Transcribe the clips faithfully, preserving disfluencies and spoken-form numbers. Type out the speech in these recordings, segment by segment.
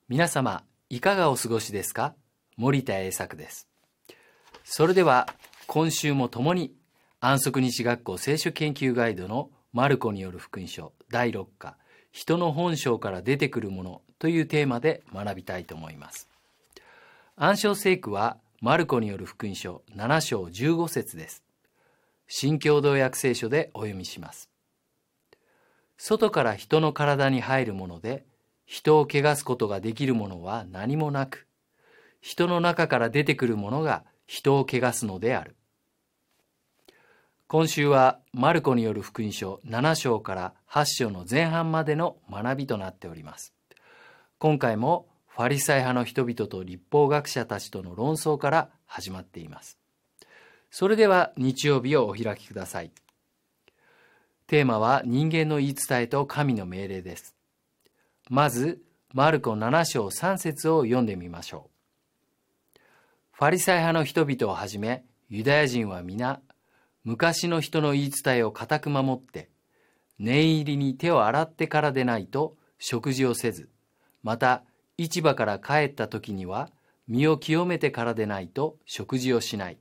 皆様いかがお過ごしですか？森田栄作です。それでは今週も共に安息日学校聖書研究ガイドのマルコによる福音書だいろっか、人の本性から出てくるものというテーマで学びたいと思います。暗唱聖句はマルコによる福音書なな章じゅうご節です。新共同訳聖書でお読みします。外から人の体に入るもので、人を汚すことができるものは何もなく、人の中から出てくるものが人を汚すのである。今週はマルコによる福音書なな章からはち章の前半までの学びとなっております。今回もファリサイ派の人々と律法学者たちとの論争から始まっています。それでは日曜日をお開きください。テーマは人間の言い伝えと神の命令です。まずマルコなな章さん節を読んでみましょう。ファリサイ派の人々をはじめユダヤ人は皆昔の人の言い伝えを固く守って、念入りに手を洗ってからでないと食事をせず、また市場から帰った時には身を清めてからでないと食事をしない。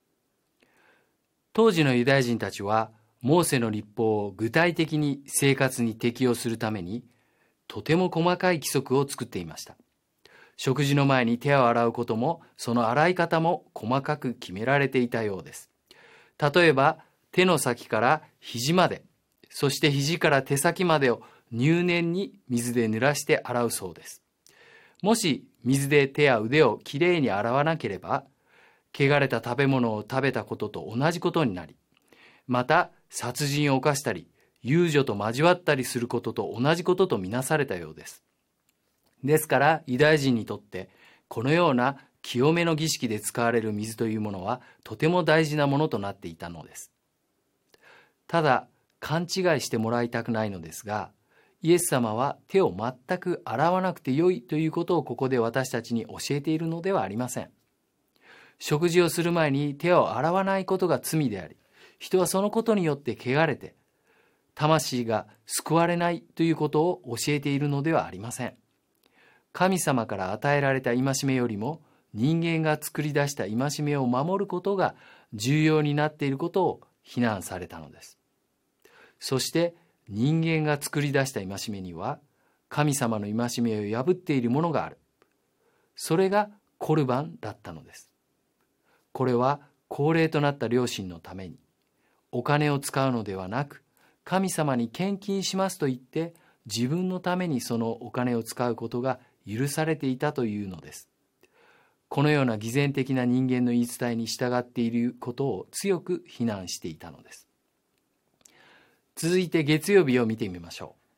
当時のユダヤ人たちはモーセの律法を具体的に生活に適用するためにとても細かい規則を作っていました。食事の前に手を洗うこともその洗い方も細かく決められていたようです。例えば手の先から肘まで、そして肘から手先までを入念に水で濡らして洗うそうです。もし水で手や腕をきれいに洗わなければ、汚れた食べ物を食べたことと同じことになり、また殺人を犯したり遊女と交わったりすることと同じこととみなされたようです。ですからユダヤ人にとってこのような清めの儀式で使われる水というものはとても大事なものとなっていたのです。ただ勘違いしてもらいたくないのですが、イエス様は手を全く洗わなくてよいということをここで私たちに教えているのではありません。食事をする前に手を洗わないことが罪であり、人はそのことによって汚れて魂が救われないということを教えているのではありません。神様から与えられた戒めよりも人間が作り出した戒めを守ることが重要になっていることを非難されたのです。そして人間が作り出した戒めには神様の戒めを破っているものがある。それがコルバンだったのです。これは高齢となった両親のためにお金を使うのではなく、神様に献金しますと言って自分のためにそのお金を使うことが許されていたというのです。このような偽善的な人間の言い伝えに従っていることを強く非難していたのです。続いて月曜日を見てみましょ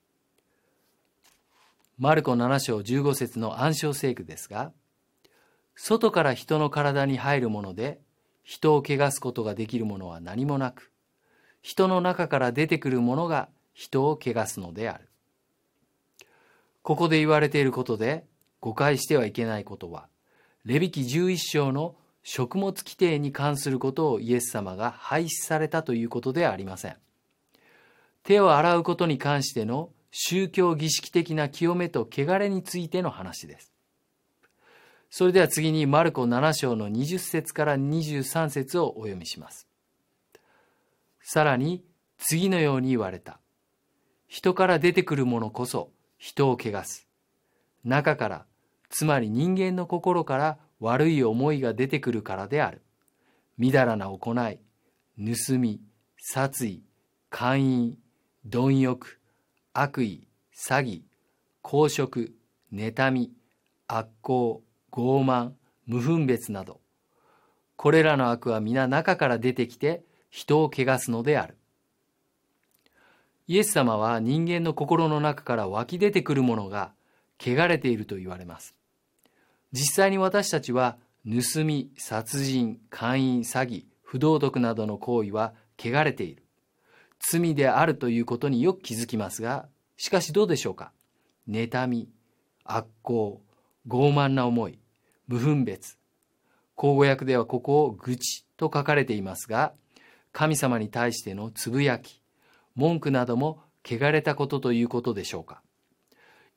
う。マルコなな章じゅうご節の暗唱聖句ですが、外から人の体に入るもので人を汚すことができるものは何もなく、人の中から出てくるものが人を汚すのである。ここで言われていることで誤解してはいけないことは、レビ記じゅういち章の食物規定に関することをイエス様が廃止されたということではありません。手を洗うことに関しての宗教儀式的な清めと汚れについての話です。それでは次にマルコなな章のにじゅう節からにじゅうさん節をお読みします。さらに次のように言われた。人から出てくるものこそ人を汚す。中から、つまり人間の心から悪い思いが出てくるからである。みだらな行い、盗み、殺意、姦淫、貪欲、悪意、詐欺、公職、妬み、悪行、傲慢、無分別など、これらの悪は皆中から出てきて人を汚すのである。イエス様は人間の心の中から湧き出てくるものが汚れていると言われます。実際に私たちは盗み、殺人、姦淫、詐欺、不道徳などの行為は汚れている。罪であるということによく気づきますが、しかしどうでしょうか。妬み、悪行、傲慢な思い、無分別。口語訳ではここを愚痴と書かれていますが、神様に対してのつぶやき、文句なども汚れたことということでしょうか。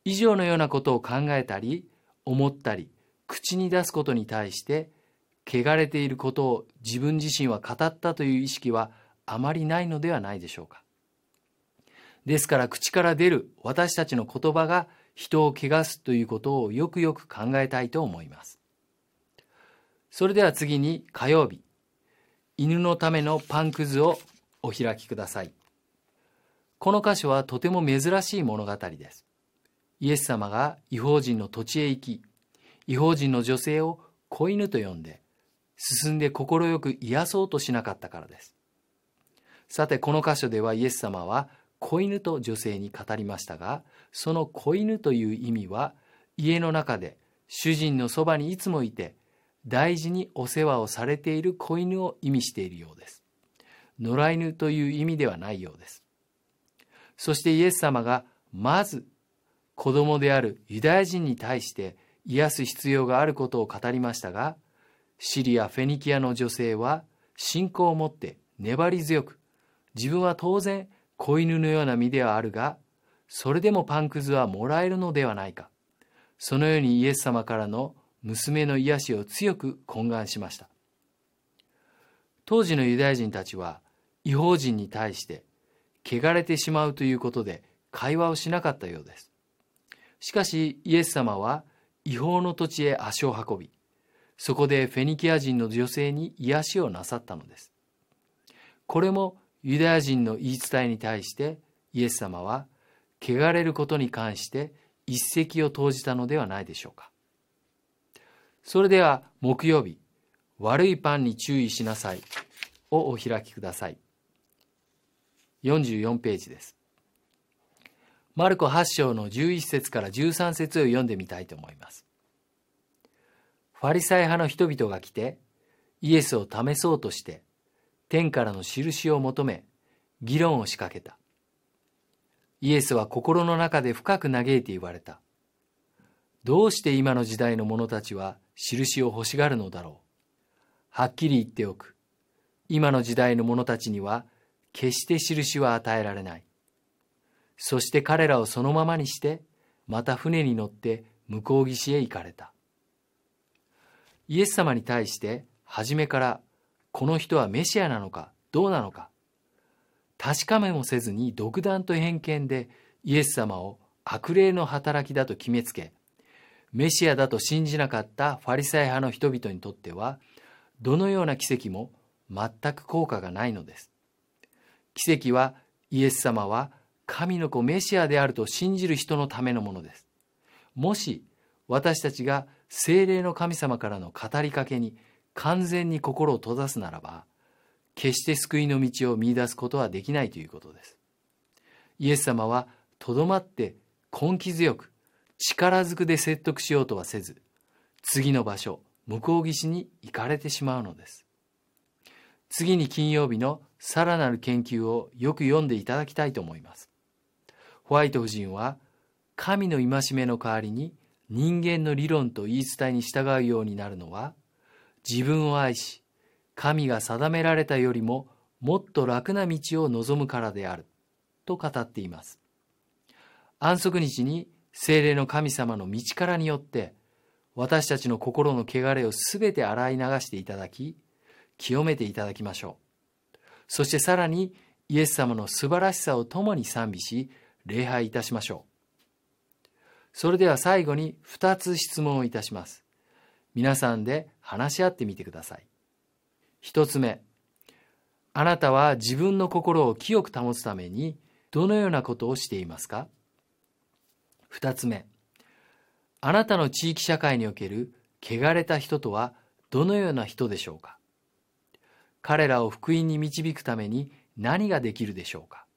以上のようなことを考えたり、思ったり、口に出すことに対して、汚れていることを自分自身は語ったという意識はあまりないのではないでしょうか。ですから、口から出る私たちの言葉が人を汚すということをよくよく考えたいと思います。それでは次に火曜日、犬のためのパンくずをお開きください。この箇所はとても珍しい物語です。イエス様が異邦人の土地へ行き、異邦人の女性を子犬と呼んで、進んで快く癒そうとしなかったからです。さて、この箇所ではイエス様は子犬と女性に語りましたが、その子犬という意味は、家の中で主人のそばにいつもいて、大事にお世話をされている子犬を意味しているようです。野良犬という意味ではないようです。そしてイエス様がまず子供であるユダヤ人に対して癒す必要があることを語りましたが、シリア・フェニキアの女性は信仰を持って粘り強く、自分は当然子犬のような身ではあるが、それでもパンくずはもらえるのではないか。そのようにイエス様からの娘の癒しを強く懇願しました。当時のユダヤ人たちは異邦人に対して汚れてしまうということで会話をしなかったようです。しかしイエス様は異邦の土地へ足を運び、そこでフェニキア人の女性に癒しをなさったのです。これもユダヤ人の言い伝えに対してイエス様は汚れることに関して一石を投じたのではないでしょうか。それでは木曜日、悪いパンに注意しなさいをお開きください。よんじゅうよんページです。マルコはち章のじゅういち節からじゅうさん節を読んでみたいと思います。ファリサイ派の人々が来て、イエスを試そうとして、天からの印を求め、議論を仕掛けた。イエスは心の中で深く嘆いて言われた。どうして今の時代の者たちは印を欲しがるのだろう。はっきり言っておく。今の時代の者たちには、決して印は与えられない。そして彼らをそのままにして、また船に乗って向こう岸へ行かれた。イエス様に対して、初めから、この人はメシアなのか、どうなのか、確かめもせずに独断と偏見でイエス様を悪霊の働きだと決めつけ、メシアだと信じなかったファリサイ派の人々にとっては、どのような奇跡も全く効果がないのです。奇跡はイエス様は神の子メシアであると信じる人のためのものです。もし私たちが聖霊の神様からの語りかけに完全に心を閉ざすならば、決して救いの道を見出すことはできないということです。イエス様はとどまって根気強く力ずくで説得しようとはせず、次の場所、向こう岸に行かれてしまうのです。次に金曜日のさらなる研究をよく読んでいただきたいと思います。ホワイト夫人は神の戒めの代わりに人間の理論と言い伝えに従うようになるのは、自分を愛し神が定められたよりももっと楽な道を望むからであると語っています。安息日に聖霊の神様の道からによって私たちの心の汚れをすべて洗い流していただき、清めていただきましょう。そしてさらにイエス様の素晴らしさを共に賛美し礼拝いたしましょう。それでは最後にふたつ質問をいたします。皆さんで話し合ってみてください。一つ目、あなたは自分の心を清く保つためにどのようなことをしていますか？二つ目、あなたの地域社会における汚れた人とはどのような人でしょうか？彼らを福音に導くために何ができるでしょうか？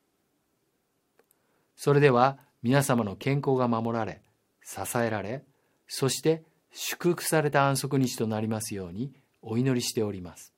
それでは皆様の健康が守られ、支えられ、そして祝福された安息日となりますようにお祈りしております。